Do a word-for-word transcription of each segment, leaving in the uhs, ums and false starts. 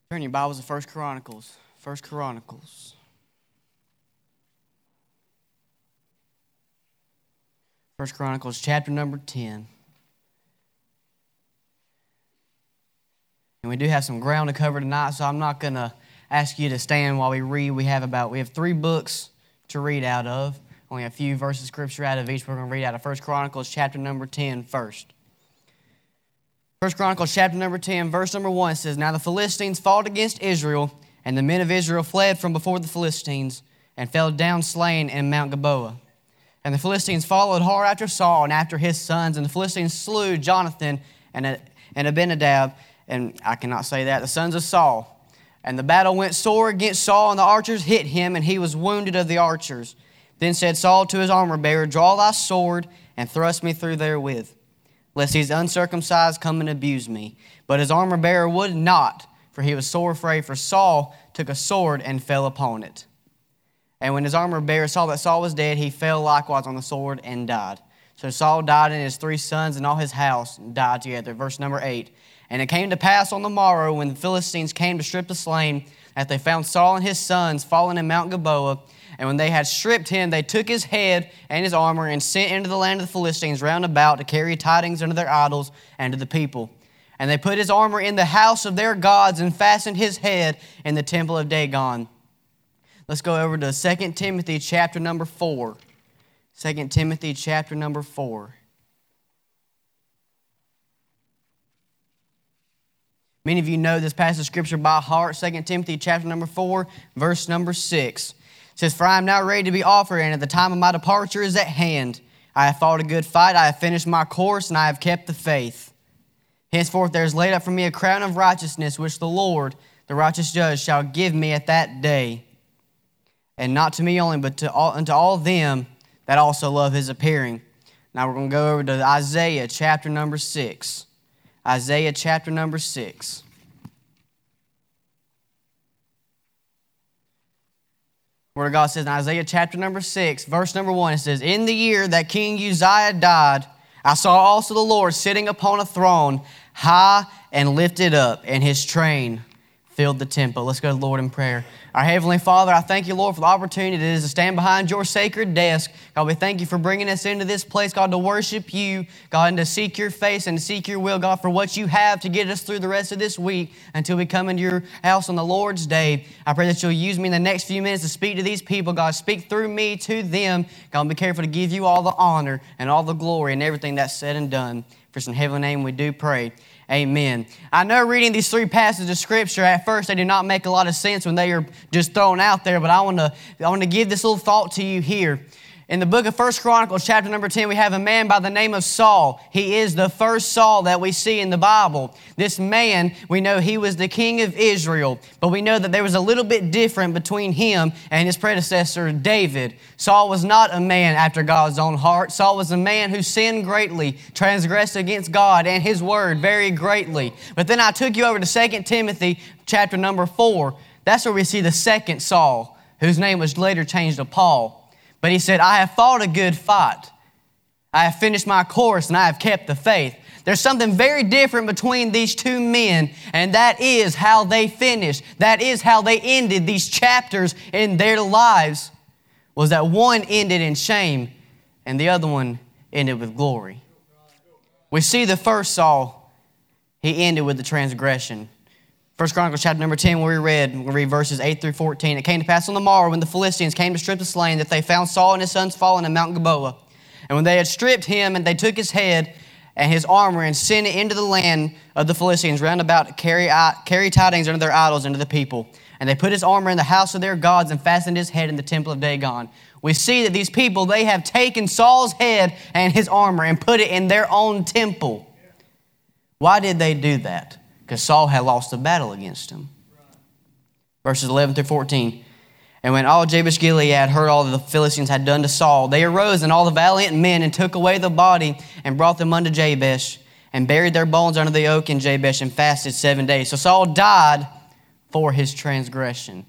Turn your Bibles to First Chronicles. First Chronicles. First Chronicles, chapter number ten. And we do have some ground to cover tonight, so I'm not going to ask you to stand while we read. We have about we have three books to read out of. Only a few verses of scripture out of each. We're going to read out of First Chronicles, chapter number ten first. First Chronicles chapter number ten, verse number one says, Now the Philistines fought against Israel, and the men of Israel fled from before the Philistines, and fell down slain in Mount Gilboa. And the Philistines followed hard after Saul and after his sons, and the Philistines slew Jonathan and and Abinadab, and I cannot say that, the sons of Saul. And the battle went sore against Saul, and the archers hit him, and he was wounded of the archers. Then said Saul to his armor-bearer, Draw thy sword, and thrust me through therewith, lest these uncircumcised come and abuse me. But his armor-bearer would not, for he was sore afraid, for Saul took a sword and fell upon it. And when his armor-bearer saw that Saul was dead, he fell likewise on the sword and died. So Saul died, and his three sons and all his house died together. Verse number eight. And it came to pass on the morrow, when the Philistines came to strip the slain, that they found Saul and his sons fallen in Mount Gilboa. And when they had stripped him, they took his head and his armor and sent into the land of the Philistines round about to carry tidings unto their idols and to the people. And they put his armor in the house of their gods and fastened his head in the temple of Dagon. Let's go over to Second Timothy chapter number four. Second Timothy chapter number four. Many of you know this passage of Scripture by heart. Second Timothy chapter number four, verse number six. It says, For I am now ready to be offered, and at the time of my departure is at hand. I have fought a good fight, I have finished my course, and I have kept the faith. Henceforth there is laid up for me a crown of righteousness, which the Lord, the righteous judge, shall give me at that day. And not to me only, but to all, unto all them that also love his appearing. Now we're going to go over to Isaiah chapter number six. Isaiah chapter number six. Word of God says in Isaiah chapter number six, verse number one, it says, In the year that King Uzziah died, I saw also the Lord sitting upon a throne, high and lifted up, and his train filled the temple. Let's go to the Lord in prayer. Our Heavenly Father, I thank you, Lord, for the opportunity it is to stand behind your sacred desk. God, we thank you for bringing us into this place, God, to worship you, God, and to seek your face and to seek your will, God, for what you have to get us through the rest of this week until we come into your house on the Lord's day. I pray that you'll use me in the next few minutes to speak to these people, God. Speak through me to them. God, be careful to give you all the honor and all the glory and everything that's said and done. For it's in heavenly name we do pray. Amen. I know reading these three passages of Scripture, at first they do not make a lot of sense when they are just thrown out there, but I want to I want to give this little thought to you here. In the book of First Chronicles, chapter number ten, we have a man by the name of Saul. He is the first Saul that we see in the Bible. This man, we know he was the king of Israel, but we know that there was a little bit different between him and his predecessor, David. Saul was not a man after God's own heart. Saul was a man who sinned greatly, transgressed against God and his word very greatly. But then I took you over to Second Timothy, chapter number four. That's where we see the second Saul, whose name was later changed to Paul. But he said, I have fought a good fight. I have finished my course and I have kept the faith. There's something very different between these two men, and that is how they finished. That is how they ended these chapters in their lives, was that one ended in shame and the other one ended with glory. We see the first Saul, he ended with the transgression. First Chronicles chapter number ten, where we read, we'll read verses eight through fourteen. It came to pass on the morrow when the Philistines came to strip the slain that they found Saul and his sons fallen in Mount Gilboa. And when they had stripped him, and they took his head and his armor and sent it into the land of the Philistines round about to carry, carry tidings unto their idols and to the people. And they put his armor in the house of their gods and fastened his head in the temple of Dagon. We see that these people, they have taken Saul's head and his armor and put it in their own temple. Why did they do that? Because Saul had lost the battle against him. Verses eleven through fourteen. And when all Jabesh Gilead heard all that the Philistines had done to Saul, they arose and all the valiant men and took away the body and brought them unto Jabesh and buried their bones under the oak in Jabesh and fasted seven days. So Saul died for his transgression.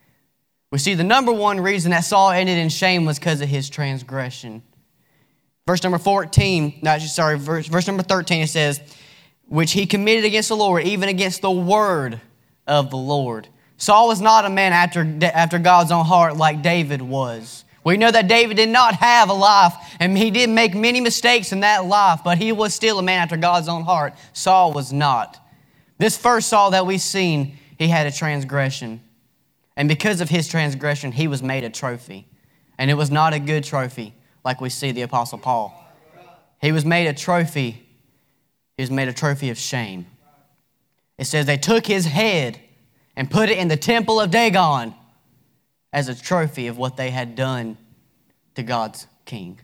We see the number one reason that Saul ended in shame was because of his transgression. Verse number fourteen, no, sorry, verse, verse number thirteen, it says, which he committed against the Lord, even against the word of the Lord. Saul was not a man after, after God's own heart like David was. We know that David did not have a life, and he did make many mistakes in that life, but he was still a man after God's own heart. Saul was not. This first Saul that we've seen, he had a transgression. And because of his transgression, he was made a trophy. And it was not a good trophy like we see the Apostle Paul. He was made a trophy. He was made a trophy of shame. It says they took his head and put it in the temple of Dagon as a trophy of what they had done to God's king.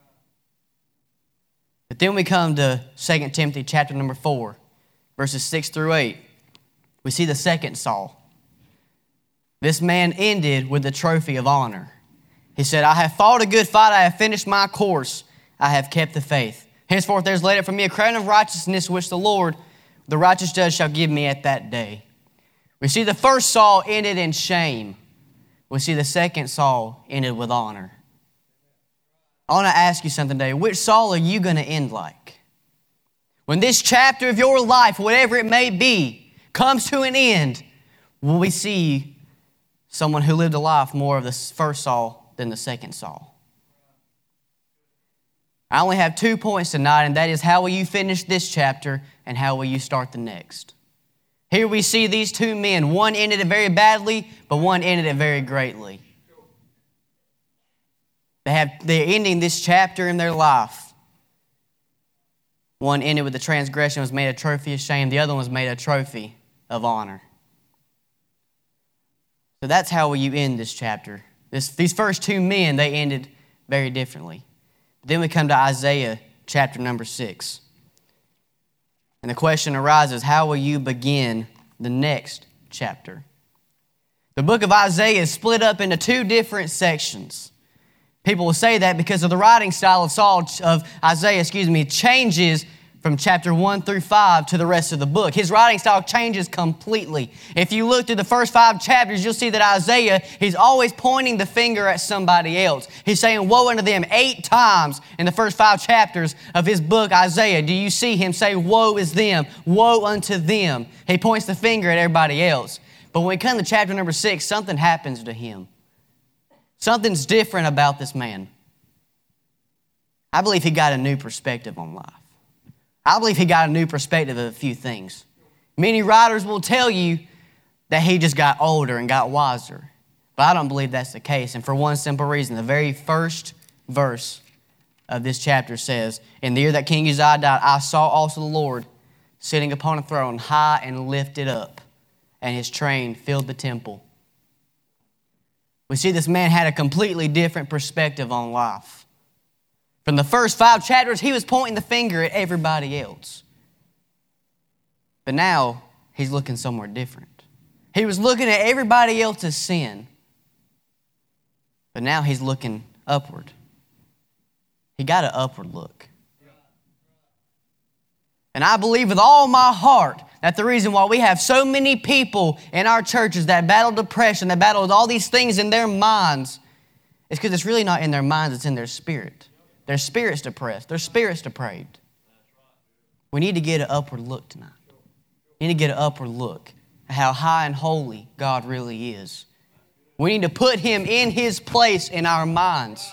But then we come to Second Timothy chapter number four, verses six through eight. We see the second Saul. This man ended with the trophy of honor. He said, I have fought a good fight, I have finished my course, I have kept the faith. Henceforth there is laid up for me a crown of righteousness, which the Lord, the righteous judge, shall give me at that day. We see the first Saul ended in shame. We see the second Saul ended with honor. I want to ask you something today. Which Saul are you going to end like? When this chapter of your life, whatever it may be, comes to an end, will we see someone who lived a life more of the first Saul than the second Saul? I only have two points tonight, and that is how will you finish this chapter and how will you start the next? Here we see these two men. One ended it very badly, but one ended it very greatly. They have, they're ending this chapter in their life. One ended with the transgression, was made a trophy of shame. The other one was made a trophy of honor. So that's how will you end this chapter. This, these first two men, they ended very differently. Then we come to Isaiah chapter number six. And the question arises, how will you begin the next chapter? The book of Isaiah is split up into two different sections. People will say that because of the writing style of Saul, of Isaiah, excuse me, changes from chapter one through five to the rest of the book. His writing style changes completely. If you look through the first five chapters, you'll see that Isaiah, he's always pointing the finger at somebody else. He's saying, woe unto them eight times in the first five chapters of his book, Isaiah. Do you see him say, woe is them, woe unto them? He points the finger at everybody else. But when we come to chapter number six, something happens to him. Something's different about this man. I believe he got a new perspective on life. I believe he got a new perspective of a few things. Many writers will tell you that he just got older and got wiser. But I don't believe that's the case. And for one simple reason, the very first verse of this chapter says, in the year that King Uzziah died, I saw also the Lord sitting upon a throne, high and lifted up, and his train filled the temple. We see this man had a completely different perspective on life. From the first five chapters, he was pointing the finger at everybody else. But now, he's looking somewhere different. He was looking at everybody else's sin. But now he's looking upward. He got an upward look. And I believe with all my heart that the reason why we have so many people in our churches that battle depression, that battle with all these things in their minds, is because it's really not in their minds, it's in their spirit. Their spirit's depressed. Their spirit's depraved. We need to get an upward look tonight. We need to get an upward look at how high and holy God really is. We need to put Him in His place in our minds.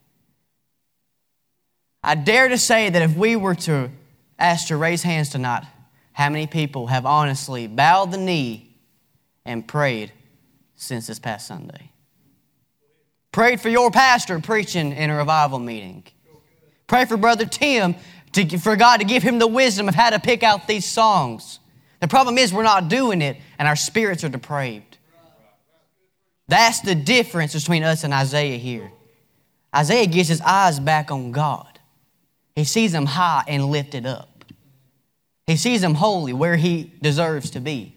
I dare to say that if we were to ask to raise hands tonight, how many people have honestly bowed the knee and prayed since this past Sunday? Prayed for your pastor preaching in a revival meeting. Pray for Brother Tim to, for God to give him the wisdom of how to pick out these songs. The problem is we're not doing it and our spirits are depraved. That's the difference between us and Isaiah here. Isaiah gets his eyes back on God. He sees Him high and lifted up. He sees Him holy where He deserves to be.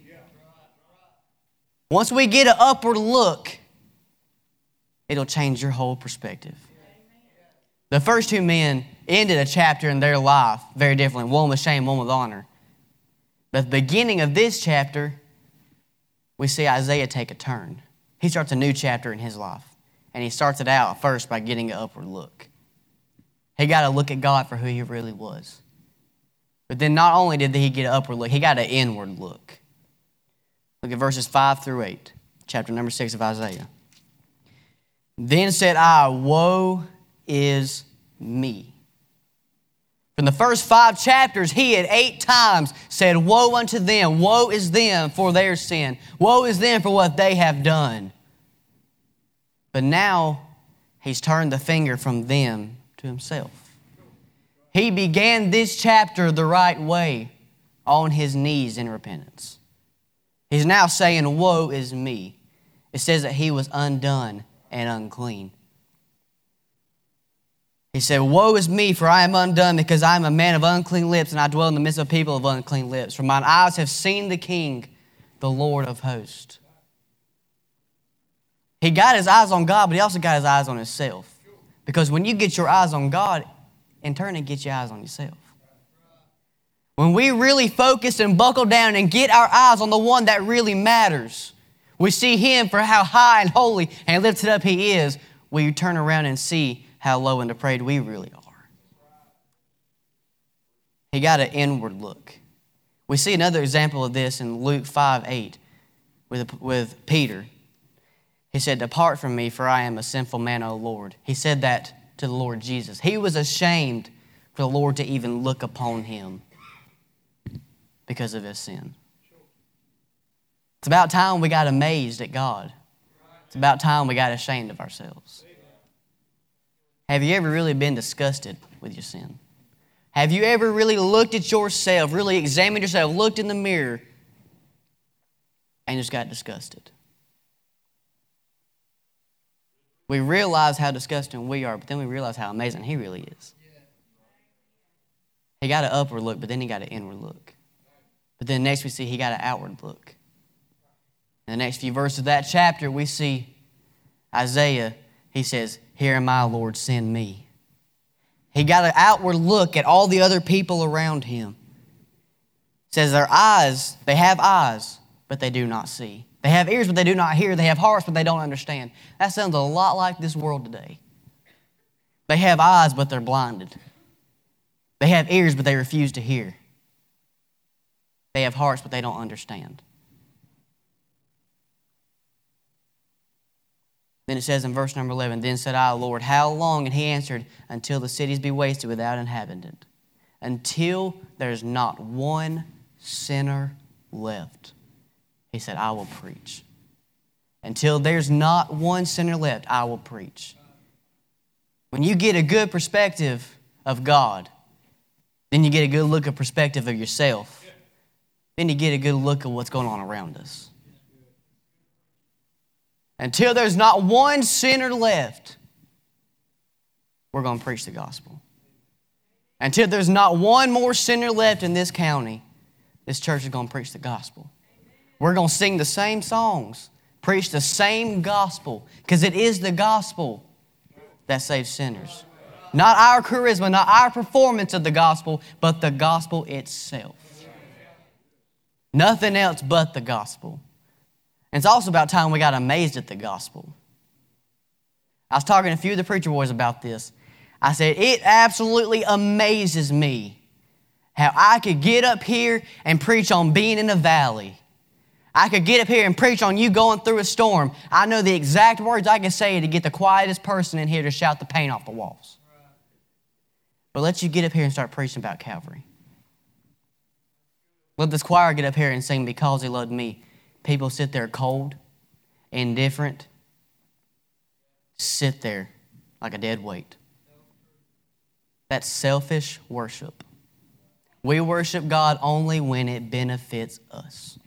Once we get an upward look, it'll change your whole perspective. The first two men ended a chapter in their life very differently. One with shame, one with honor. But at the beginning of this chapter, we see Isaiah take a turn. He starts a new chapter in his life. And he starts it out first by getting an upward look. He got to look at God for who He really was. But then not only did he get an upward look, he got an inward look. Look at verses five through eight, chapter number six of Isaiah. Then said I, woe is me. From the first five chapters, he had eight times said, woe unto them, woe is them for their sin, woe is them for what they have done. But now he's turned the finger from them to himself. He began this chapter the right way, on his knees in repentance. He's now saying, woe is me. It says that he was undone and unclean. He said, woe is me, for I am undone, because I am a man of unclean lips, and I dwell in the midst of a people of unclean lips. For mine eyes have seen the King, the Lord of hosts. He got his eyes on God, but he also got his eyes on himself. Because when you get your eyes on God, in turn it gets your eyes on yourself. When we really focus and buckle down and get our eyes on the one that really matters, we see him for how high and holy and lifted up he is, we turn around and see how low and depraved we really are. He got an inward look. We see another example of this in Luke five eight with, with Peter. He said, depart from me, for I am a sinful man, O Lord. He said that to the Lord Jesus. He was ashamed for the Lord to even look upon him because of his sin. It's about time we got amazed at God. It's about time we got ashamed of ourselves. Have you ever really been disgusted with your sin? Have you ever really looked at yourself, really examined yourself, looked in the mirror, and just got disgusted? We realize how disgusting we are, but then we realize how amazing he really is. He got an upward look, but then he got an inward look. But then next we see he got an outward look. In the next few verses of that chapter, we see Isaiah, he says, here am I, Lord, send me. He got an outward look at all the other people around him. It says their eyes, they have eyes, but they do not see. They have ears, but they do not hear. They have hearts, but they don't understand. That sounds a lot like this world today. They have eyes, but they're blinded. They have ears, but they refuse to hear. They have hearts, but they don't understand. Then it says in verse number eleven, then said I, Lord, how long? And he answered, until the cities be wasted without inhabitant, until there's not one sinner left. He said, I will preach. Until there's not one sinner left, I will preach. When you get a good perspective of God, then you get a good look at perspective of yourself. Then you get a good look at what's going on around us. Until there's not one sinner left, we're going to preach the gospel. Until there's not one more sinner left in this county, this church is going to preach the gospel. We're going to sing the same songs, preach the same gospel, because it is the gospel that saves sinners. Not our charisma, not our performance of the gospel, but the gospel itself. Nothing else but the gospel. And it's also about time we got amazed at the gospel. I was talking to a few of the preacher boys about this. I said, it absolutely amazes me how I could get up here and preach on being in a valley. I could get up here and preach on you going through a storm. I know the exact words I can say to get the quietest person in here to shout the paint off the walls. But let you get up here and start preaching about Calvary. Let this choir get up here and sing Because He Loved Me. People sit there cold, indifferent, sit there like a dead weight. That's selfish worship. We worship God only when it benefits us.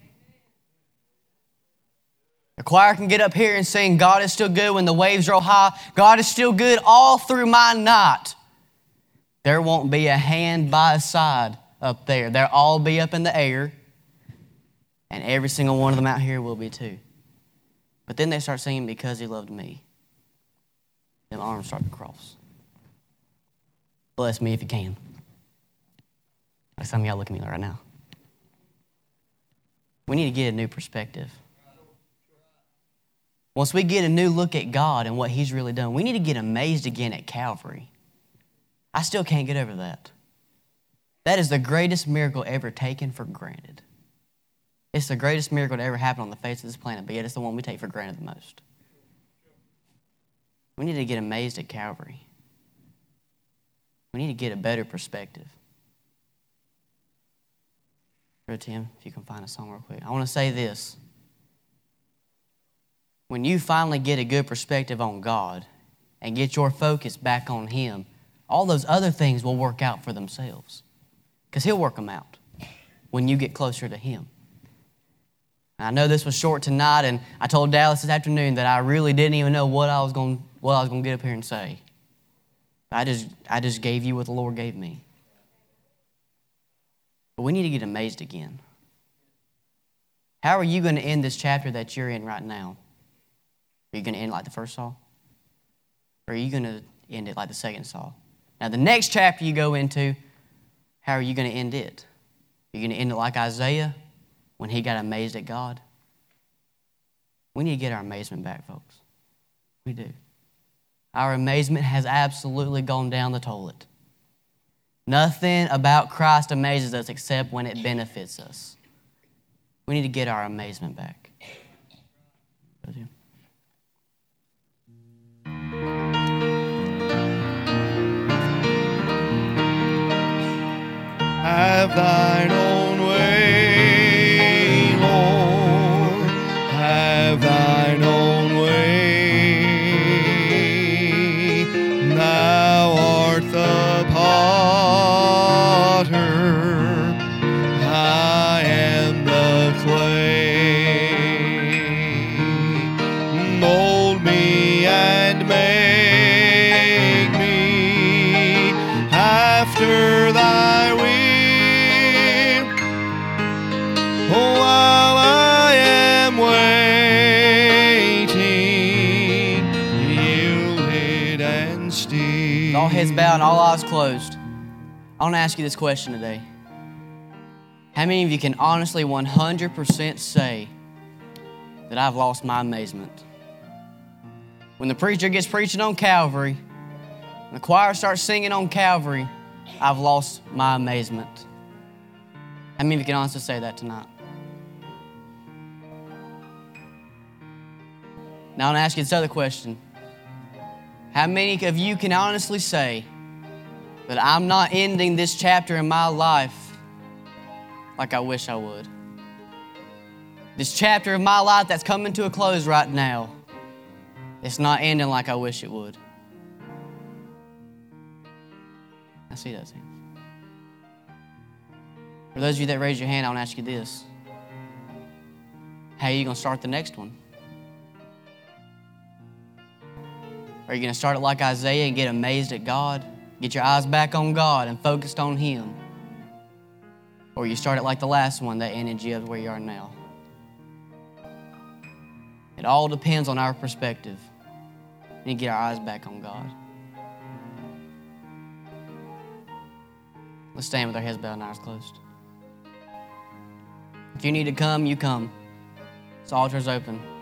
The choir can get up here and sing, God is still good when the waves roll high. God is still good all through my night. There won't be a hand by a side up there. They'll all be up in the air. And every single one of them out here will be too. But then they start singing Because He Loved Me. Them arms start to cross. Bless me if you can. Like some of y'all look at me right now. We need to get a new perspective. Once we get a new look at God and what He's really done, we need to get amazed again at Calvary. I still can't get over that. That is the greatest miracle ever taken for granted. It's the greatest miracle to ever happen on the face of this planet, but yet it's the one we take for granted the most. We need to get amazed at Calvary. We need to get a better perspective. Brother Tim, if you can find a song real quick. I want to say this. When you finally get a good perspective on God and get your focus back on Him, all those other things will work out for themselves. Because He'll work them out when you get closer to Him. I know this was short tonight, and I told Dallas this afternoon that I really didn't even know what I was going, what I was going to get up here and say. I just, I just gave you what the Lord gave me. But we need to get amazed again. How are you going to end this chapter that you're in right now? Are you going to end it like the first Saul? Or are you going to end it like the second Saul? Now, the next chapter you go into, how are you going to end it? Are you going to end it like Isaiah when he got amazed at God? We need to get our amazement back, folks. We do. Our amazement has absolutely gone down the toilet. Nothing about Christ amazes us except when it benefits us. We need to get our amazement back. Have thine own way, Lord. Have thine own way. Thou art the potter. I am the clay. Mold me and make me after thy will. While I am waiting, yielded and still. All heads bowed and all eyes closed. I want to ask you this question today. How many of you can honestly one hundred percent say that I've lost my amazement? When the preacher gets preaching on Calvary, and the choir starts singing on Calvary, I've lost my amazement. How many of you can honestly say that tonight? Now I want to ask you this other question. How many of you can honestly say that I'm not ending this chapter in my life like I wish I would? This chapter of my life that's coming to a close right now, it's not ending like I wish it would. I see those hands. For those of you that raise your hand, I want to ask you this. How are you going to start the next one? Are you going to start it like Isaiah and get amazed at God? Get your eyes back on God and focused on Him? Or you start it like the last one that ended you up where you are now? It all depends on our perspective. We need to get our eyes back on God. Let's stand with our heads bowed and eyes closed. If you need to come, you come. This altar's open.